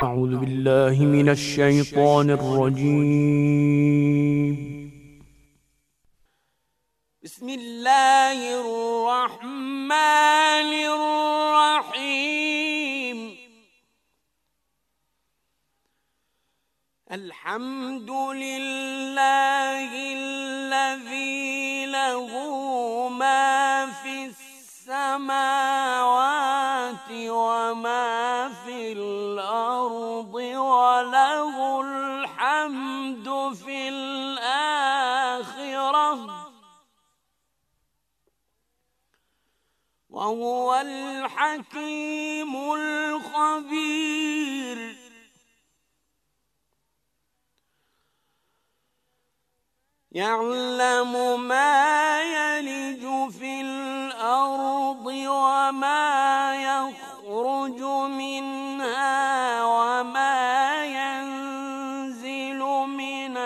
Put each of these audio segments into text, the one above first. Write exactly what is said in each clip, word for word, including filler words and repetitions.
أعوذ بالله من الشيطان الرجيم. بسم الله الرحمن الرحيم. الحمد لله الذي له ما في السماوات وما في الأرض وله الحمد في الآخرة وهو الحكيم الخبير. يعلم ما يلج في الأرض وما يخرج منها وما ينزل من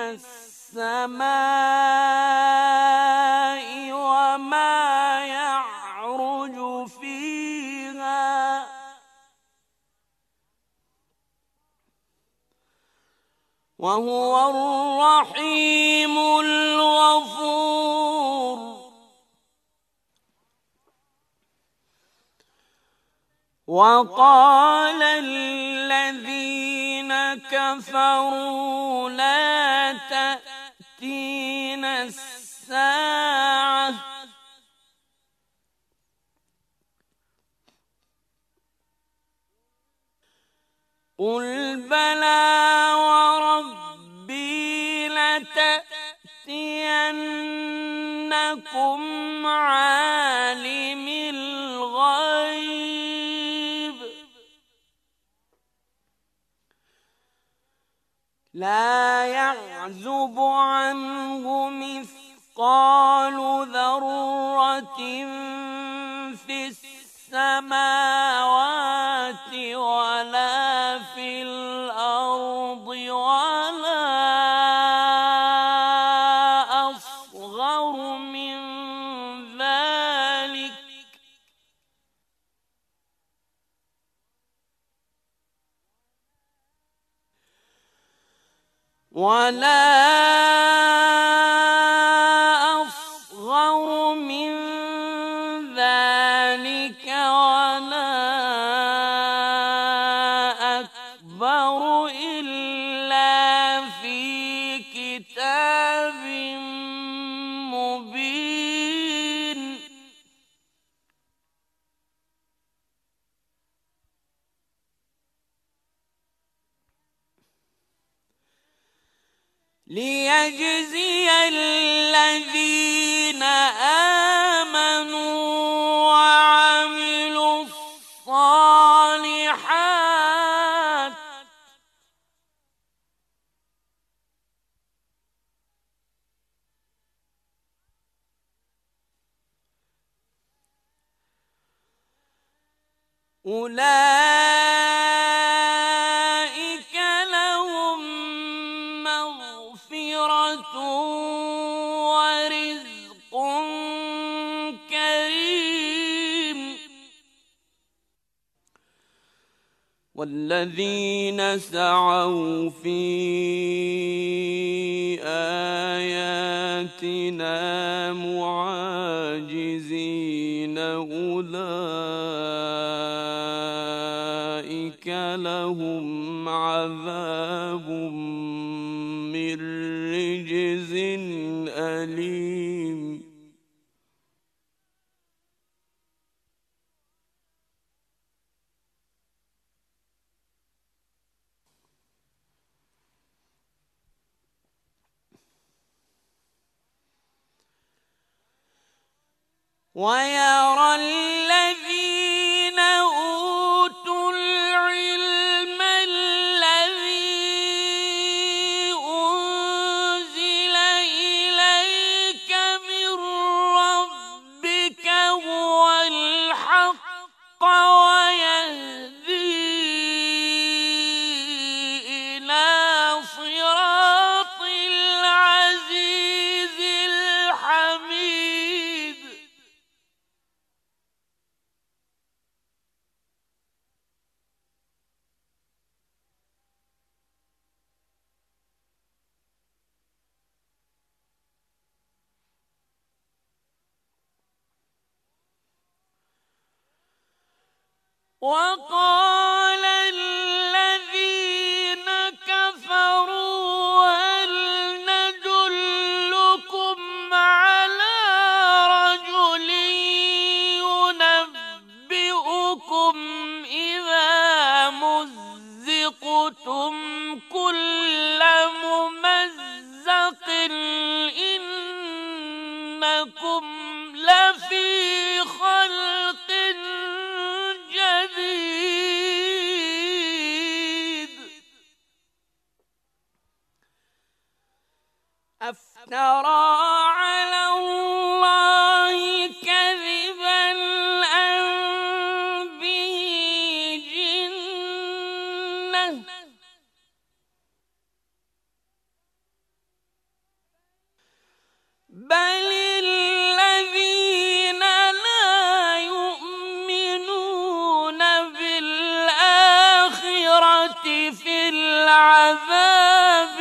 السماء وما يعرج فيها وهو الرحيم الغفور. وقال الذين كفروا لا تأتينا الساعة قل بلى وربي لتأتينكم عالم الغيب لا يعزب عنه مثقال ذرة في السماوات ولا في الأرض ولا أصغر من ذلك ولا أصغر من ذلك ولا أكبر إلا في كتاب مبين. ليجزي الذين آمنوا وعملوا الصالحات أولئك لهم مغفرة ورزق كريم. والذين سعوا في آياتنا معاجزين أولئك لهم عذاب من رجز أليم. ويرى الذين أوتوا العلم الذي أنزل إليك من ربك هو الحق ويهدي إلى صراط العزيز الحميد. وقال الذين كفروا هل ندلكم على رجل ينبئكم إذا مزقتم كل ممزق إنكم لفي خلق جديد أفترى على الله كذبا أم به جنة بل الذين لا يؤمنون بالآخرة في العذاب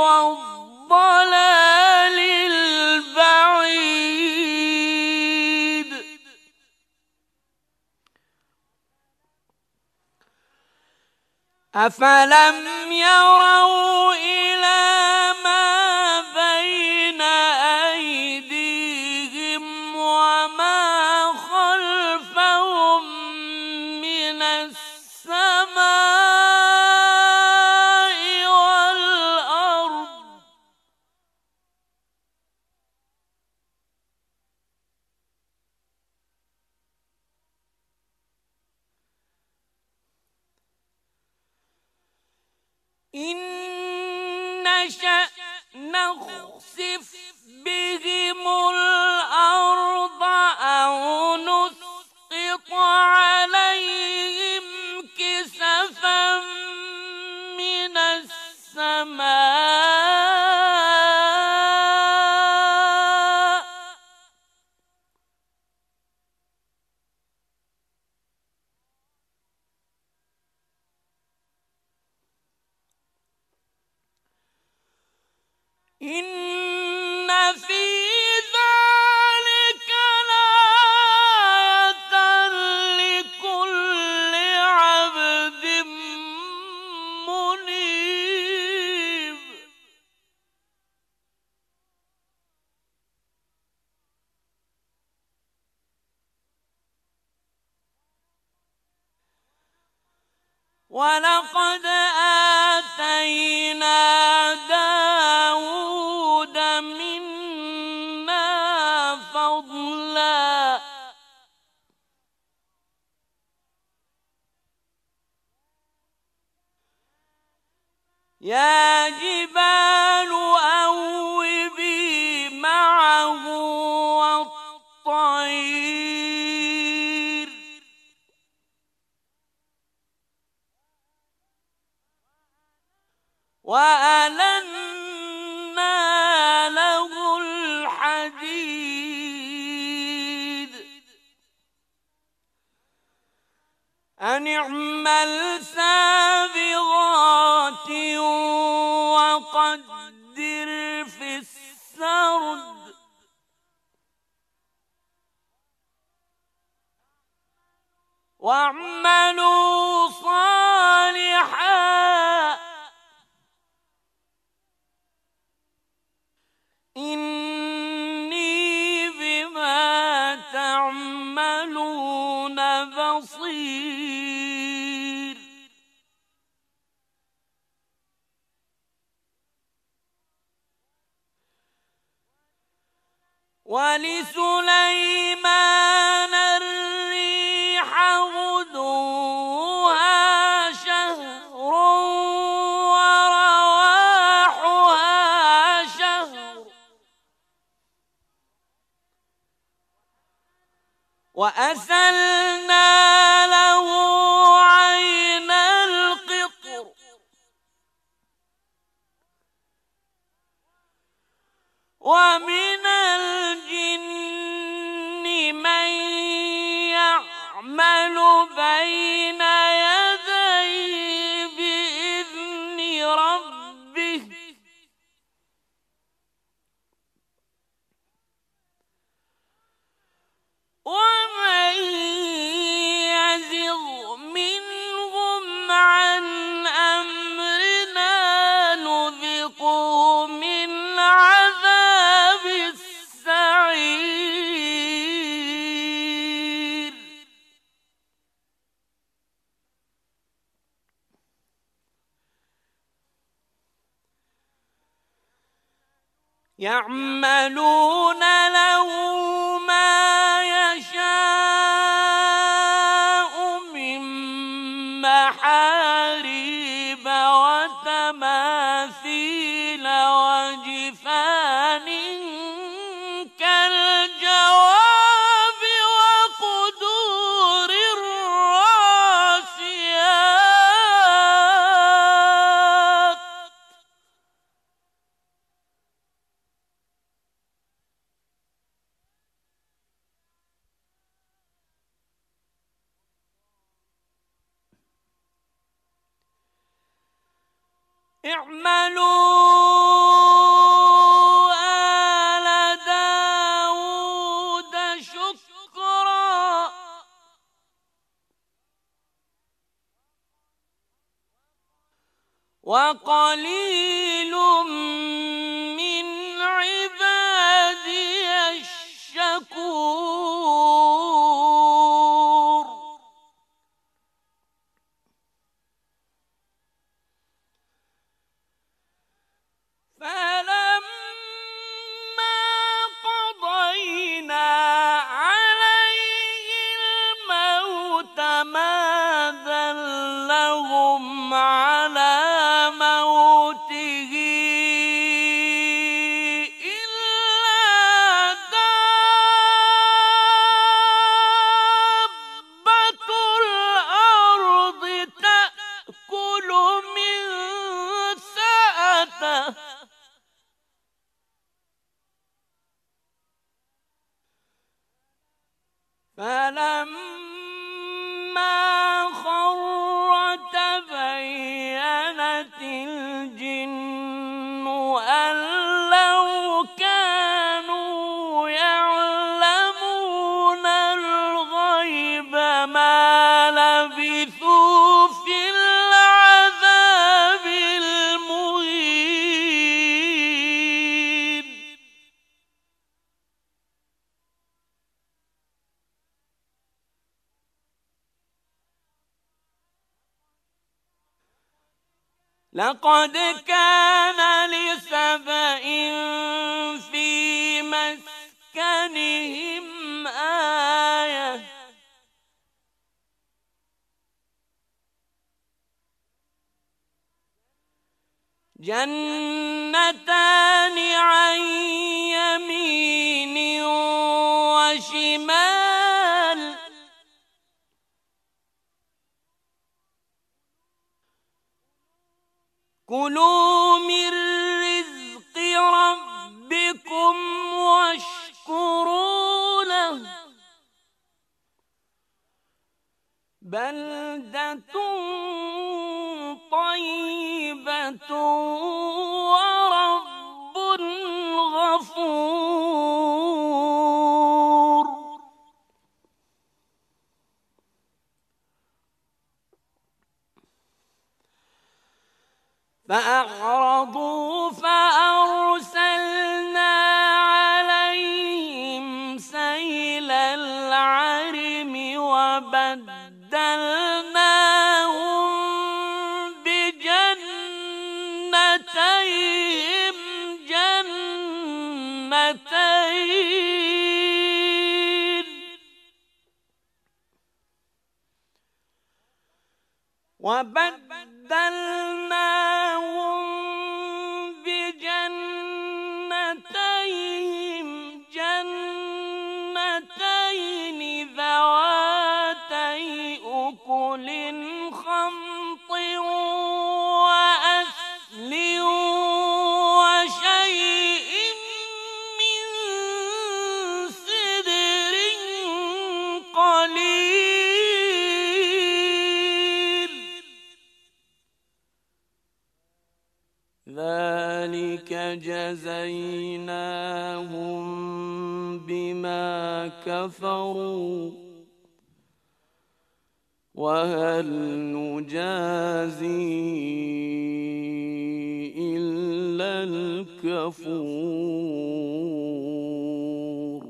والضلال البعيد أفلم يروا إلى ما بين أيديهم وما خلفهم من السماء والأرض إن نشأ نخسف بهم الأرض أو نسقط عليهم كسفا من السماء إن في ذلك لآية لكل عبد منيب ولقد آتينا داود منا فضلا يا جبال أوبي معه والطير وألنا له الحديد أن اعمل سابغات وقدر في السرد واعملوا صالحا إني بما تعملون بصير ولسليمان الريح غدوها شهر ورواحها شهر وأسلنا له عين القطر ومن الجن من يعمل بين يديه بإذن ربه ومن يزغ يعملون له ما يشاء من محاريب وتماثيل وجفان كالجواب وقدور الراسيات اعملوا آل داود شكرا وقليل من عبادي الشكور فلما قضينا عليه الموت ما دلهم على موته إلا دابة الأرض تأكل من سأته فلما خر تبينت الجن أن لو كانوا يعلمون الغيب ما لبثوا في العذاب المهين لقد كان لسبإ في مسكنهم آية جنتان عن يمين وشمال كلوا من رزق ربكم واشكروا له بلدة طيبة ورب غفور فأعرضوا فأرسلنا عليهم سيل العرم وبدلناهم بجنتيهم جنتين وبدلناهم بجنتيهم جنتين ذواتي أكل خمط وأثل وشيء من سدر قليل ذلك جزيناهم بما كفروا وهل نجازي إلا الكفور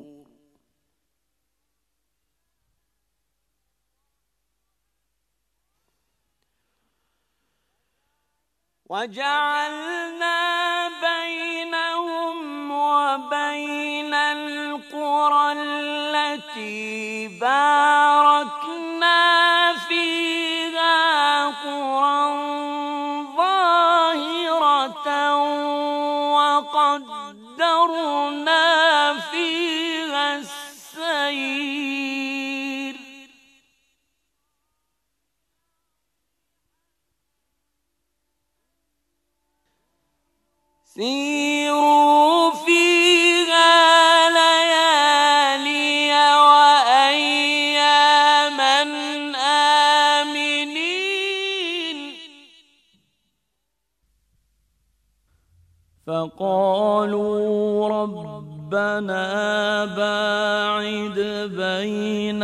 وجعلنا بينهم القرى التي باركنا فيها قرى ظاهرة وقدرنا فيها السير سيروا فيها ليالي وأياما آمنين فقالوا ربنا باعد بين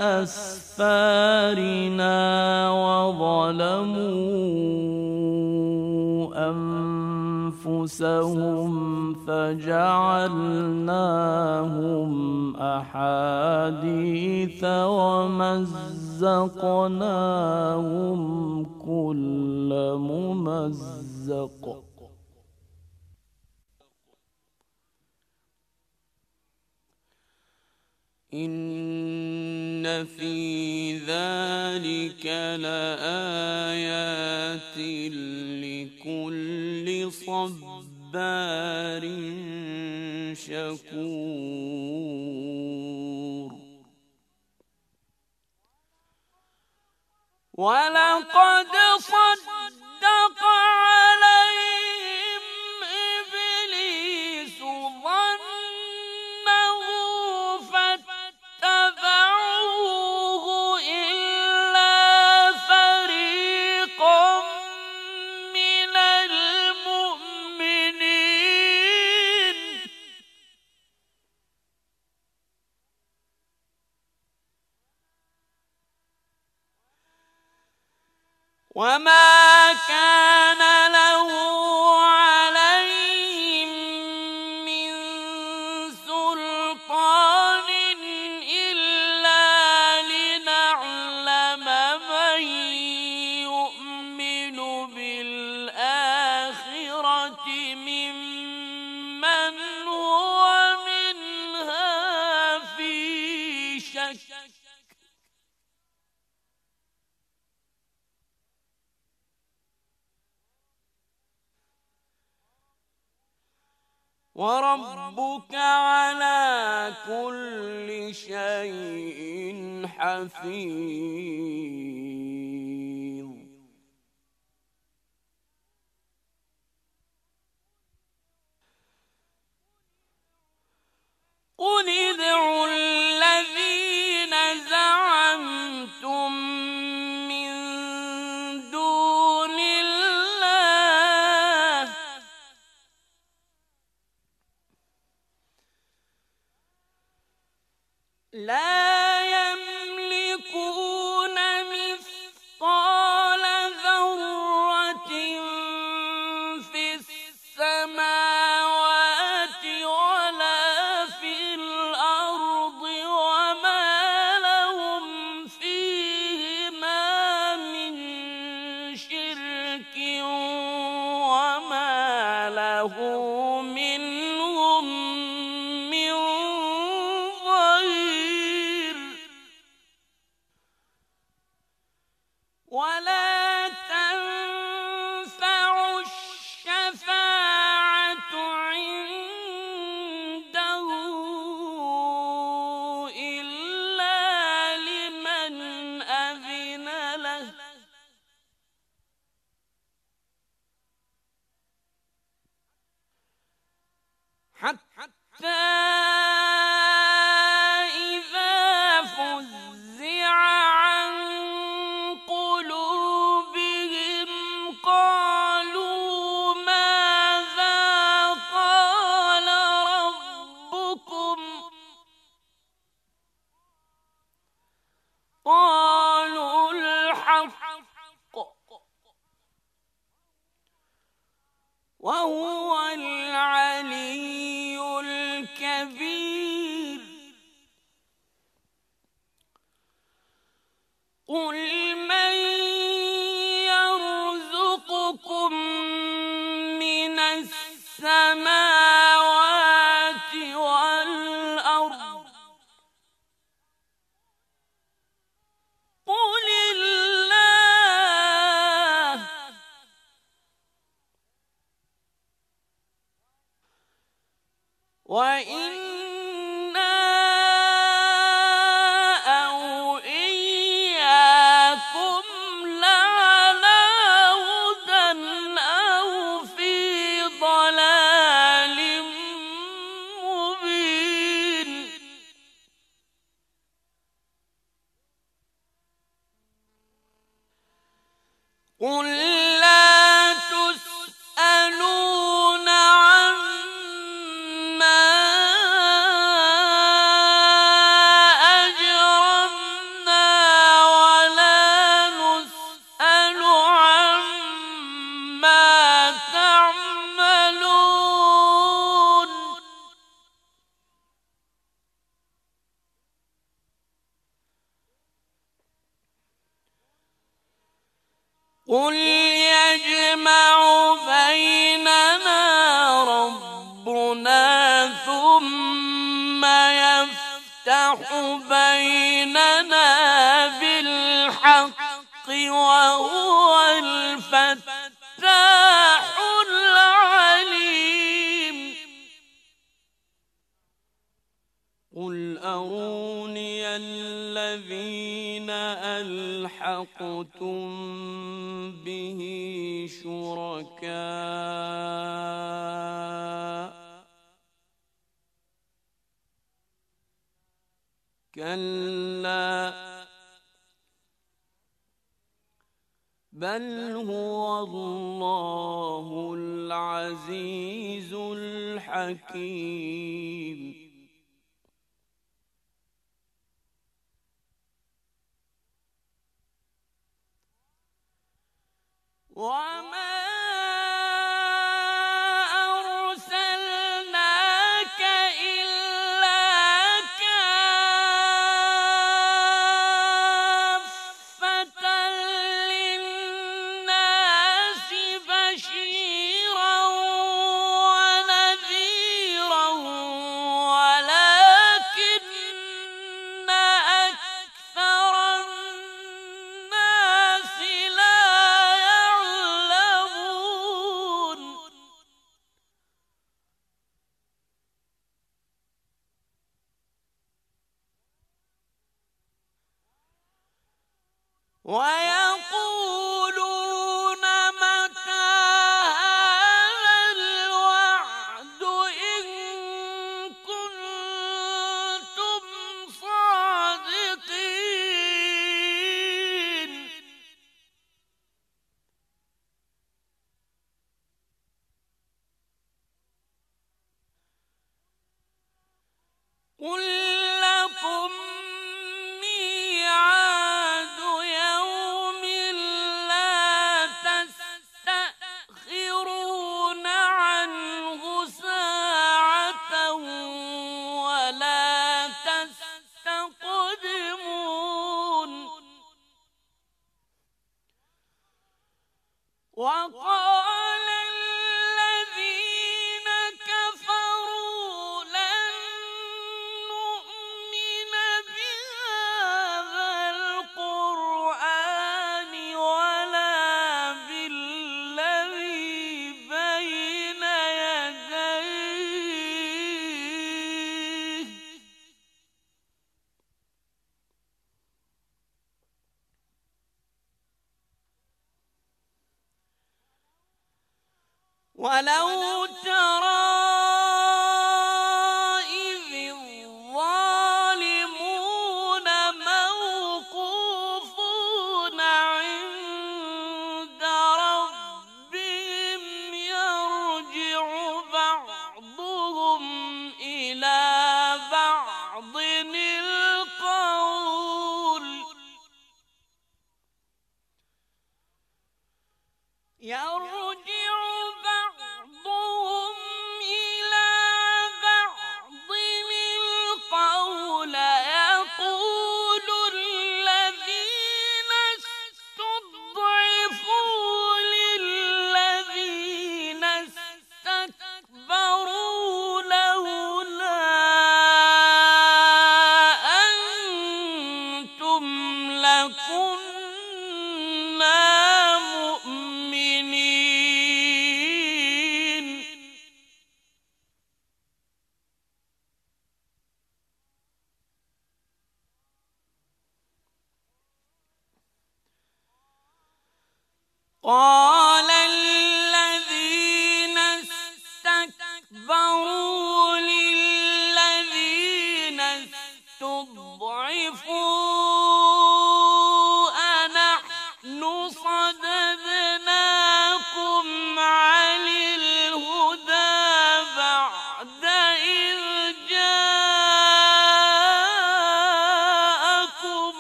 أسفارنا وظلموا أنفسهم فجعلناهم أحاديث ومزقناهم كل ممزق إن في ذلك لآيات لكل صبار شكور ولقد صدق عليهم إبليس ظنه فاتبعوه إلا فريقا من المؤمنين وما كان له عليهم من سلطان إلا لنعلم من يؤمن بالآخرة ممن هو منها في شك وربك على كل شيء حفيظ قل ادعوا الذين زعمتم من دون الله لا يملكون مثقال ذرة في السماوات ولا في الأرض وما لهم فيهما من شرك وما له منهم من ظهير ولا تنفع الشفاعة عنده إلا لمن أذن له حتى إذا فزع عن قلوبهم قالوا ماذا قال ربكم قالوا الحق وهو العلي الكبير قل من يرزقكم من السماوات والأرض وَإِنَّا أَوْ إِيَّاكُمْ لَعَلَىٰ هُدًى أَوْ فِي ضَلَالٍ مُّبِينٍ قُل لَّا تُسْأَلُونَ عَمَّا أَجْرَمْنَا وَلَا نُسْأَلُ عَمَّا تَعْمَلُونَ قُلْ يَجْمَعُ بَيْنَنَا رَبُّنَا ثُمَّ يَفْتَحُ بَيْنَنَا بِالْحَقِّ وَهُوَ الْفَتَّاحُ الْعَلِيمُ قُلْ أَرُونِيَ الَّذِينَ أَلْحَقْتُم بِهِ شُرَكَاءَ كَلَّا بَلْ هُوَ اللَّهُ الْعَزِيزُ الْحَكِيمُ وَمَا أَرْسَلْنَاكَ إِلَّا كَافَّةً لِّلنَّاسِ بَشِيرًا وَنَذِيرًا وَلَٰكِنَّ أَكْثَرَ النَّاسِ لَا يَعْلَمُونَ وَيَقُولُونَ مَتَىٰ هَٰذَا الْوَعْدُ إِن كُنتُمْ صَادِقِينَ قُل لَّكُم مِّيعَادُ يَوْمٍ لَّا تَسْتَأْخِرُونَ عَنْهُ سَاعَةً وَلَا تَسْتَقْدِمُونَ وَقَالَ الَّذِينَ كَفَرُوا لَن نُّؤْمِنَ بِهَٰذَا الْقُرْآنِ وَلَا بِالَّذِي بَيْنَ يَدَيْهِ وَلَوْ تَرَىٰ إِذِ الظَّالِمُونَ مَوْقُوفُونَ عِندَ رَبِّهِمْ يَرْجِعُ بَعْضُهُمْ إِلَىٰ بَعْضٍ الْقَوْلَ يَرْجِعُ بَعْضُهُمْ إِلَىٰ بَعْضٍ الْقَوْلَ يَقُولُ الَّذِينَ اسْتُضْعِفُوا لِلَّذِينَ اسْتَكْبَرُوا لَوْلَا أَنتُمْ لَكُنَّا مُؤْمِنِينَ قال الذين استكبروا للذين استضعفوا أنحن صددناكم عن الهدى بعد إذ جاءكم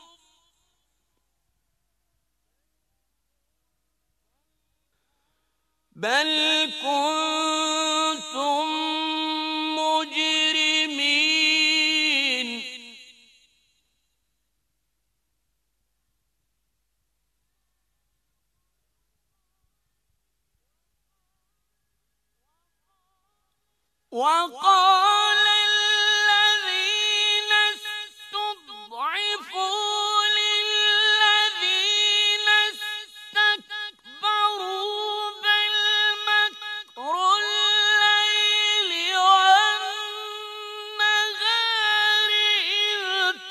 بل كنتم مجرمين وقال الذين استضعفوا للذين استكبروا بل مكر الليل والنهار إذ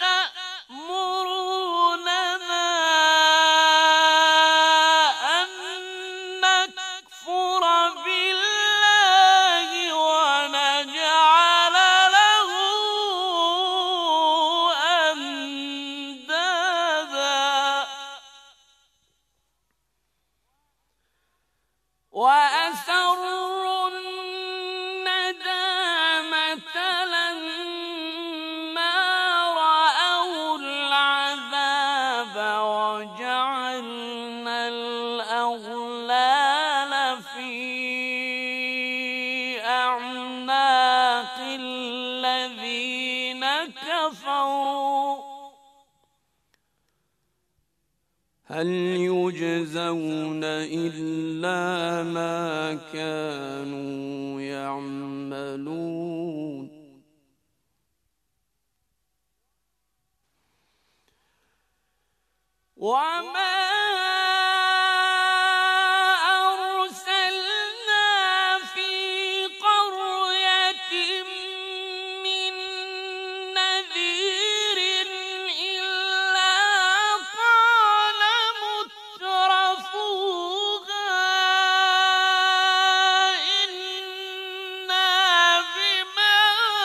تأمروننا أن نكفر بالله ونجعل له أندادا وأسروا الندامة لما رأوا العذاب وجعلنا الأغلال في أعناق الذين كفروا هل يجزون إلا ما كانوا يعملون وما أرسلنا في قرية من نذير إلا قال مترفوها إنا بما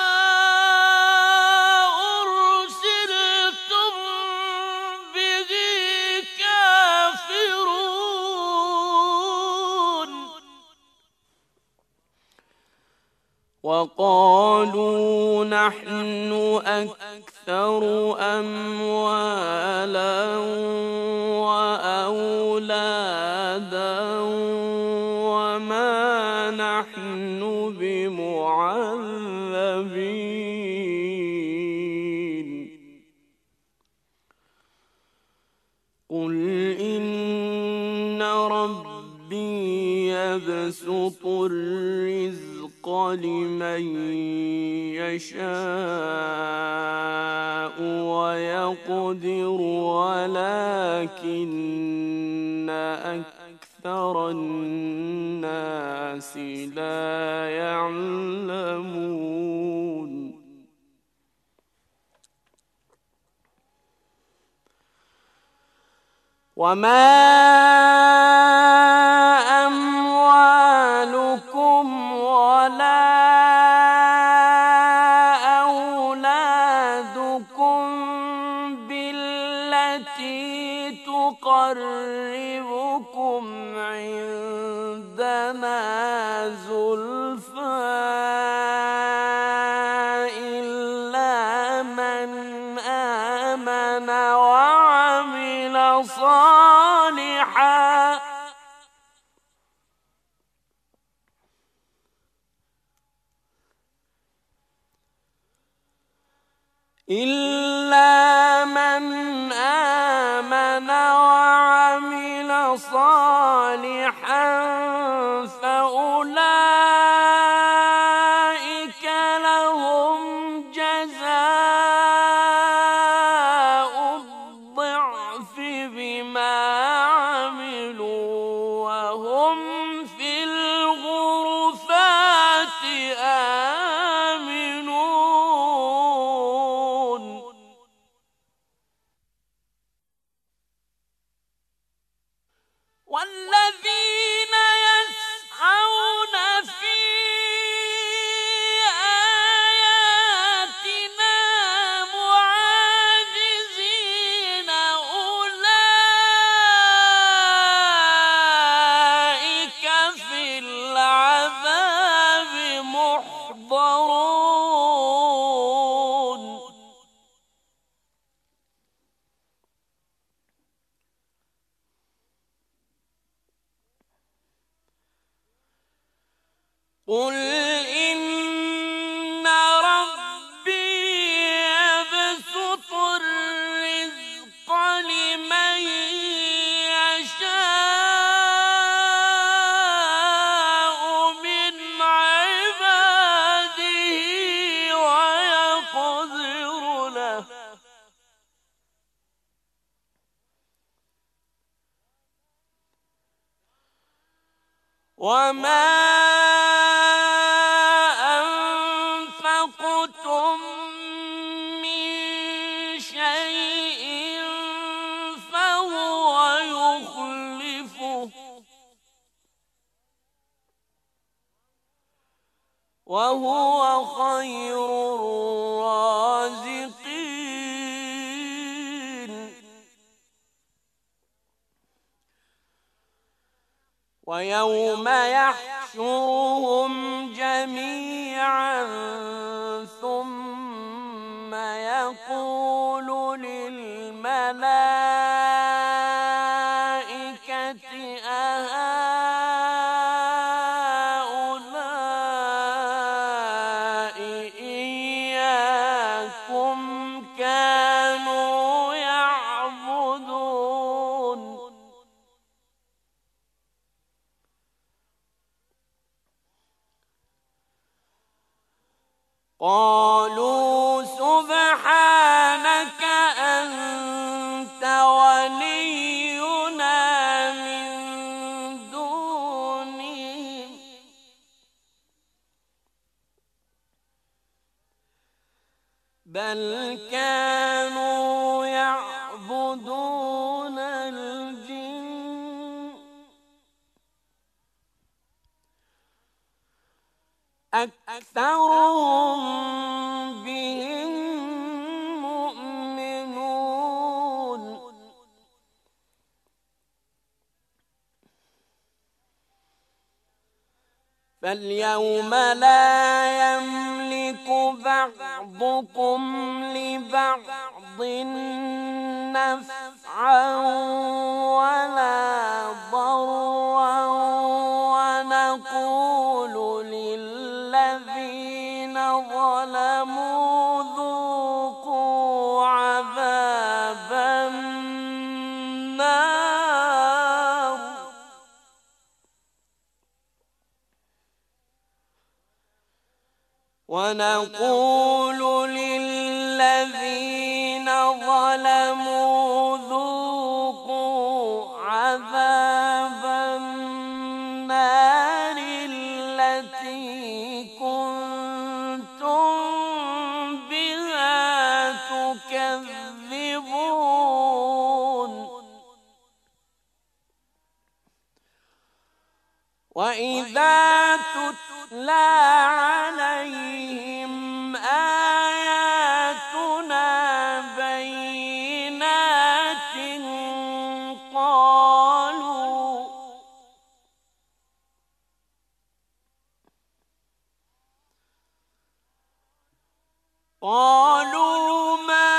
أرسلتم به كافرون وقالوا نحن أكثر أموالا وأولادا وما نحن بمعذبين قل إن ربي يبسط الرزق لمن يشاء ويقدر ولكن أكثر الناس لا يعلمون وما أموالكم ولا أولادكم بالتي تقربكم عندنا زلفى إلا من آمن وعمل صالحا إلا من آمن وعمل صالحا فأولئك لهم جزاء الضعف بما عملوا وهم في الغرفات آمنون والذين قل إن ربي يبسط الرزق لمن يشاء من عباده ويقدر له وما أنفقتم من شيء فهو يخلفه وهو خير الرازقين ويوم يحشرهم جميعا ثم يقول للملائكة أهؤلاء إياكم كانوا يعبدون قالوا سبحانك أنت ولينا من دونهم بل كانوا يعبدون الجن أكثرهم بهم مؤمنون فاليوم لا يملك بعضكم لبعض نفعا ولا ضرا ونقول للذين ظلموا ذوقوا عذاب النار ونقول للذين ظلموا ذوقوا عذاب النار التي كنتم بها تكذبون وإذا تتلى عليهم آياتنا بينات قالوا قالوا ما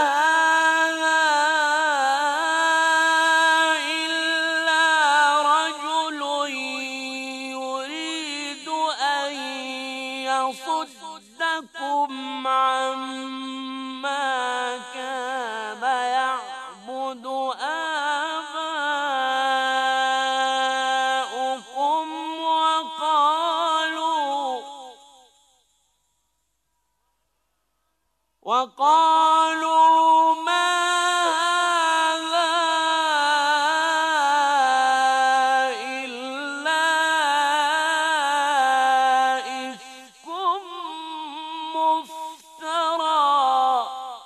هذا إلا رجل يريد أن يصدكم عما كان يعبد آباؤكم وقالوا وقالوا ما هذا إلا إفك مفترى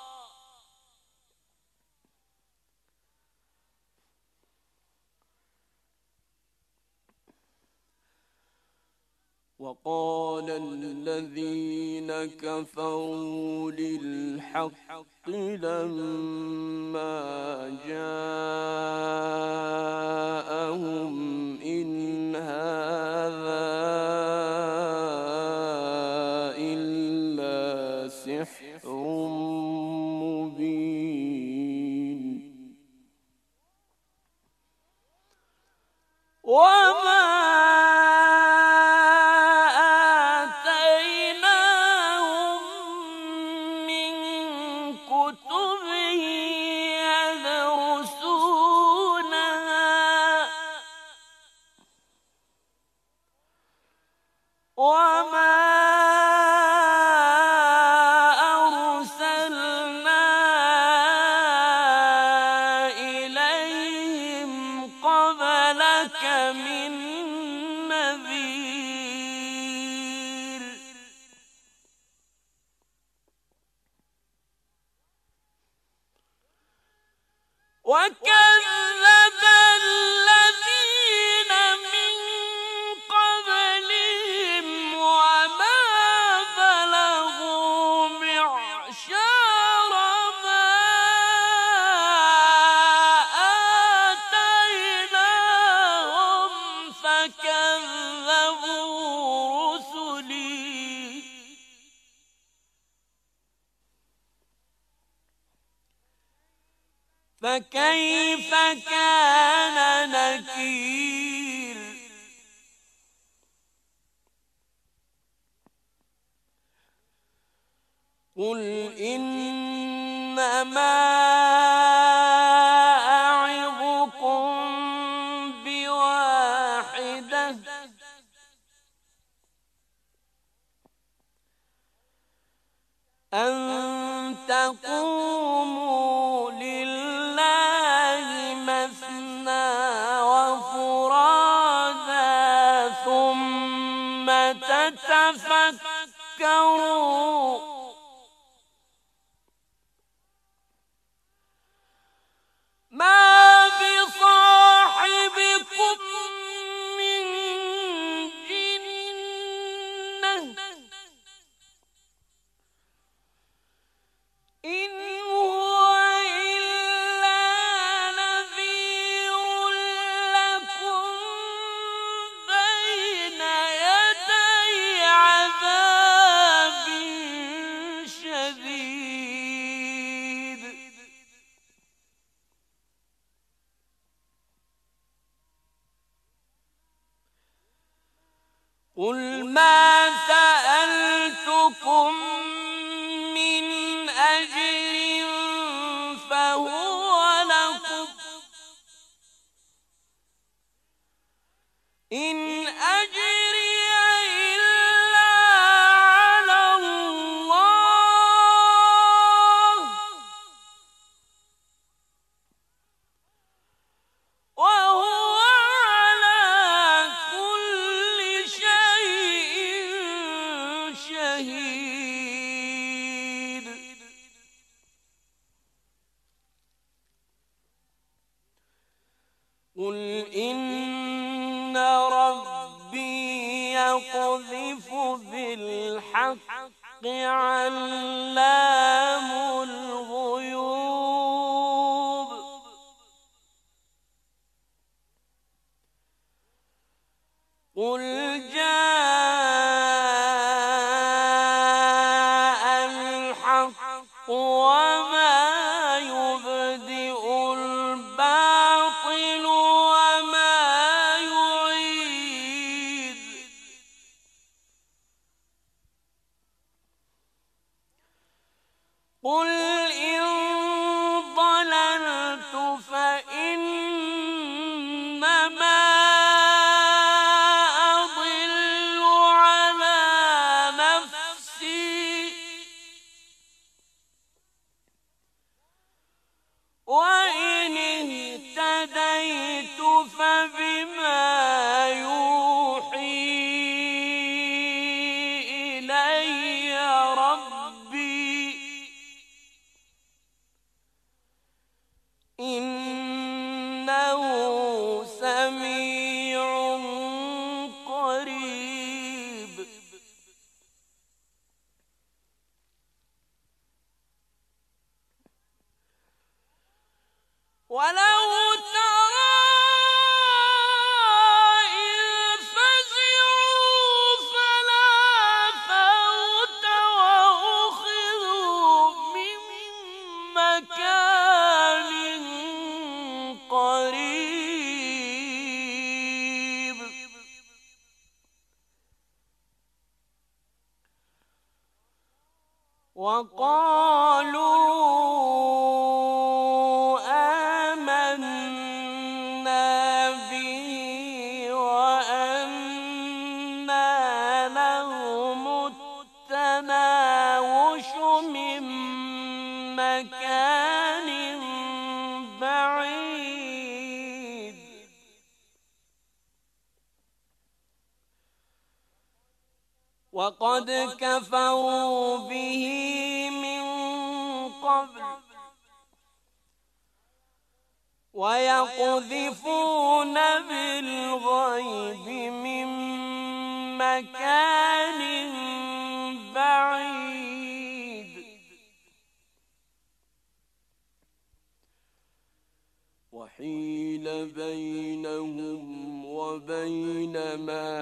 وقال الذين كفروا للحق لما جاءهم إن هذا إلا سحر مبين وما وما أرسلنا إليهم قبلك من نذير وكذب الذين من قبلهم وما بلغوا معشار ما آتيناهم فكذبوا رسلي فكيف كان نكير قل إنما أعظكم بواحدة أن تقوموا لله مثنى وفرادا ثم تتفكروا ما بصاحبكم من جنة إن هو إلا نذير لكم بين يدي عذاب شديد قل ما سألتكم من أجر فهو لكم إن أجري إلا على الله وهو على كل شيء شهيد قل إن ربي يقذف بالحق علام الغيوب قل جاء الحق وما يبدئ الباطل وما يعيد قل إن ضللت فإنما أضل على نفسي وإن اهتديت فبما يوحي إلي ربي إنه سميع قريب ولو ترى إذ فزعوا فلا فوت وأخذوا من مكان قريب وقالوا آمنا به وأنى لهم وقد كفروا به من قبل ويقذفون بالغيب من مكان بعيد وحيل بينهم وبين ما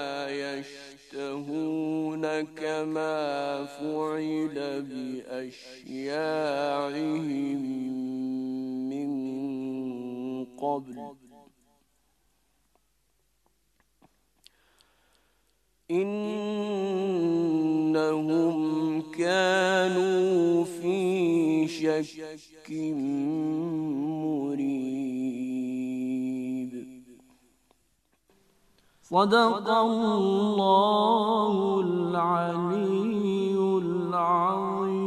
يشتهون كما فعل بأشياعهم من قبل إنهم كانوا في شك مريب. صدق الله العلي العظيم.